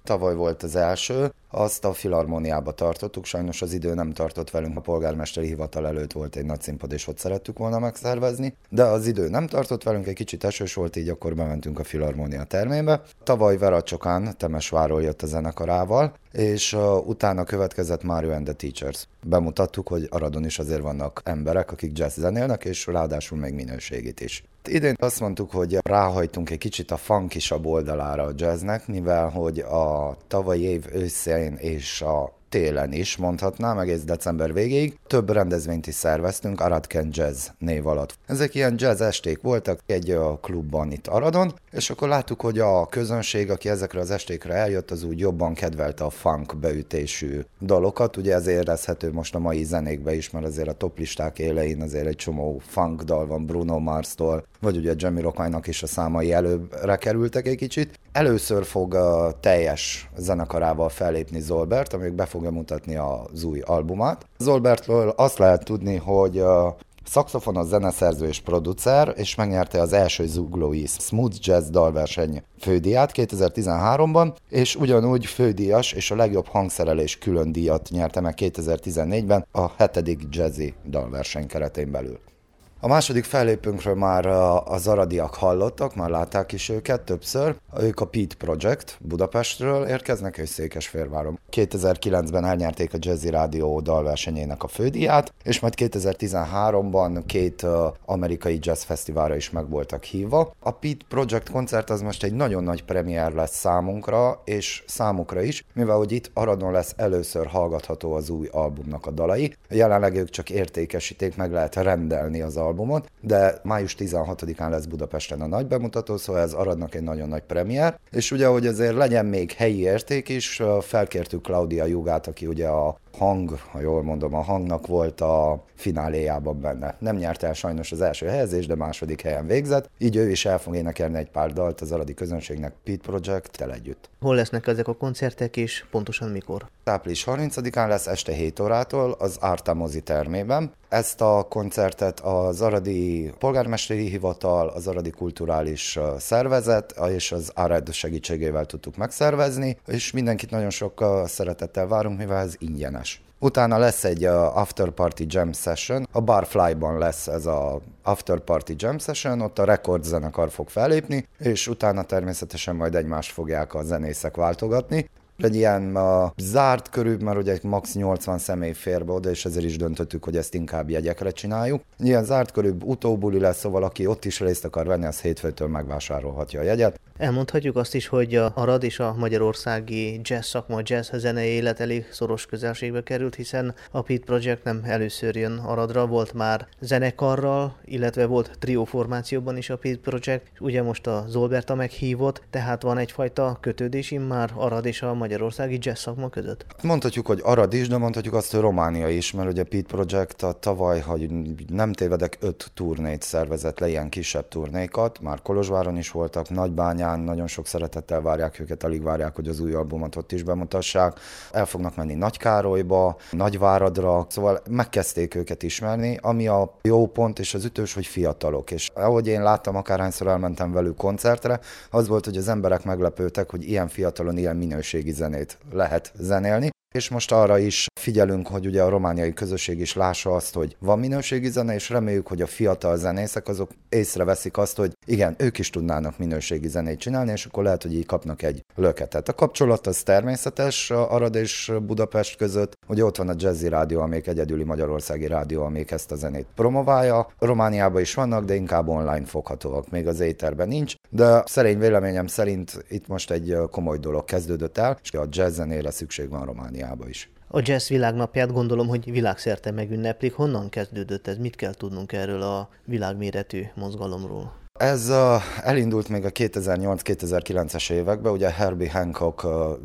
tavaly volt az első, azt a Filharmóniába tartottuk, sajnos az idő nem tartott velünk, a polgármesteri hivatal előtt volt egy nagy színpad, és ott szerettük volna megszervezni, de az idő nem tartott velünk, egy kicsit esős volt, így akkor bementünk a Filharmónia termébe. Tavaly Vera Csokán Temesvárról jött a zenekarával, és utána következett Mario and the Teachers. Bemutattuk, hogy Aradon is azért vannak emberek, akik jazz zenélnek, és ráadásul még minőségét is. Idén azt mondtuk, hogy ráhajtunk egy kicsit a funkisabb oldalára a jazznek, mivel hogy a tavalyi év őszén és a télen is, mondhatnám, egész december végéig több rendezvényt is szerveztünk Aradken Jazz név alatt. Ezek ilyen jazz esték voltak egy klubban itt Aradon, és akkor láttuk, hogy a közönség, aki ezekre az estékre eljött, az úgy jobban kedvelte a funk beütésű dalokat, ugye ez érezhető most a mai zenékbe is, mert azért a toplisták élején azért egy csomó funk dal van Bruno Mars-tól, vagy ugye Jamiroquainak is a számai előbbre kerültek egy kicsit. Először fog teljes zenekarával fellépni Zolbert, amíg be fogja mutatni az új albumát. Zolbertről azt lehet tudni, hogy szaxofonos, zeneszerző és producer, és megnyerte az első zuglói Smooth Jazz dalverseny fődíját 2013-ban, és ugyanúgy fődíjas és a legjobb hangszerelés külön díjat nyerte meg 2014-ben a 7. Jazzy dalverseny keretén belül. A második fellépőnkről már az aradiak hallottak, már látták is őket többször. Ők a Pete Project, Budapestről érkeznek, és Székesfehérváron. 2009-ben elnyerték a Jazzy Rádió dalversenyének a fődíját, és majd 2013-ban 2 amerikai jazz fesztiválra is meg voltak hívva. A Pete Project koncert az most egy nagyon nagy premier lesz számunkra, és számukra is, mivel hogy itt Aradon lesz először hallgatható az új albumnak a dalai. Jelenleg ők csak értékesíték, meg lehet rendelni az albumot, de május 16-án lesz Budapesten a nagy bemutató, szóval ez Aradnak egy nagyon nagy premier, és ugye, hogy azért legyen még helyi érték is, felkértük Claudia Jugát, aki ugye a hang, ha jól mondom, a hangnak volt a fináléjában benne. Nem nyerte el sajnos az első helyezést, de második helyen végzett, így ő is el fog énekelni egy pár dalt az aradi közönségnek Pete Project-tel együtt. Hol lesznek ezek a koncertek, és pontosan mikor? Április 30-án lesz este 7 órától az Árta mozi termében. Ezt a koncertet az aradi polgármesteri hivatal, az aradi kulturális szervezet és az ARED segítségével tudtuk megszervezni, és mindenkit nagyon sok szeretettel várunk, mivel ez ingyenes. Utána lesz egy After Party Jam Session, a Barfly-ban lesz ez a After Party Jam Session, ott a Record zenekar fog fellépni, és utána természetesen majd egymást fogják a zenészek váltogatni. Egy ilyen zárt körül, mert ugye max. 80 személy fér be oda, és ezért is döntöttük, hogy ezt inkább jegyekre csináljuk. Ilyen zárt körül utóbuli lesz, szóval aki ott is részt akar venni, az hétfőtől megvásárolhatja a jegyet. Elmondhatjuk azt is, hogy a Arad és a magyarországi jazz szakma, jazz zenei élet elég szoros közelségbe került, hiszen a Pete Project nem először jön Aradra, volt már zenekarral, illetve volt trió formációban is a Pete Project, ugye most a Zolberta meghívott, tehát van egyfajta kötődés immár Arad és a magyarországi jazz szakma között. Mondhatjuk, hogy Arad is, de mondhatjuk azt, hogy Románia is, mert ugye a Pete Project a tavaly, hogy nem tévedek, 5 turnét szervezett le, ilyen kisebb turnékat, már Kolozsváron is voltak, Nagybányán, nagyon sok szeretettel várják őket, alig várják, hogy az új albumot ott is bemutassák. El fognak menni Nagykárolyba, Nagyváradra, szóval megkezdték őket ismerni, ami a jó pont és az ütős, hogy fiatalok. És ahogy én láttam, akárhányszor elmentem velük koncertre, az volt, hogy az emberek meglepődtek, hogy ilyen fiatalon ilyen minőségi zenét lehet zenélni. És most arra is figyelünk, hogy ugye a romániai közösség is lássa azt, hogy van minőségi zene, és reméljük, hogy a fiatal zenészek azok észreveszik azt, hogy igen, ők is tudnának minőségi zenét csinálni, és akkor lehet, hogy így kapnak egy löketet. A kapcsolat az természetes Arad és Budapest között, ugye ott van a Jazzy Rádió, amelyik egyedüli magyarországi rádió, amelyik ezt a zenét promoválja. Romániában is vannak, de inkább online foghatóak, még az éterben nincs, de szerény véleményem szerint itt most egy komoly dolog kezdődött el, és a jazz zenére szükség van Romániába is. A jazz világnapját gondolom, hogy világszerte megünneplik. Honnan kezdődött ez? Mit kell tudnunk erről a világméretű mozgalomról? Ez elindult még a 2008-2009-es években, ugye Herbie Hancock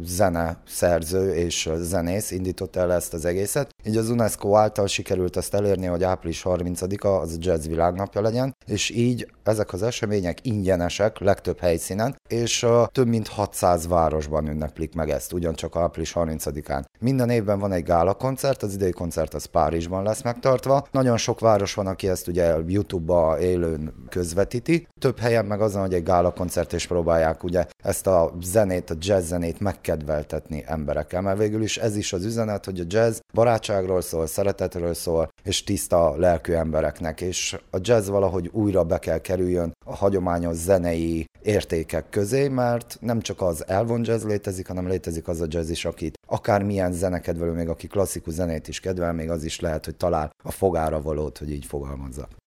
zeneszerző és zenész indította el ezt az egészet. Így az UNESCO által sikerült azt elérni, hogy április 30-a az a jazz világnapja legyen, és így ezek az események ingyenesek legtöbb helyszínen, és több mint 600 városban ünneplik meg ezt, ugyancsak április 30-án. Minden évben van egy gálakoncert, az idei koncert az Párizsban lesz megtartva. Nagyon sok város van, aki ezt ugye YouTube-ba élőn közvetíti, építik. Több helyen meg azon, hogy egy gálakoncert is próbálják ugye ezt a zenét, a jazz zenét megkedveltetni emberekkel, mert végül is ez is az üzenet, hogy a jazz barátságról szól, szeretetről szól, és tiszta lelkű embereknek, és a jazz valahogy újra be kell kerüljön a hagyományos zenei értékek közé, mert nem csak az elvont jazz létezik, hanem létezik az a jazz is, akit akármilyen zenekedvelő, még aki klasszikus zenét is kedvel, még az is lehet, hogy talál a fogára valót, hogy így fogalmazzak.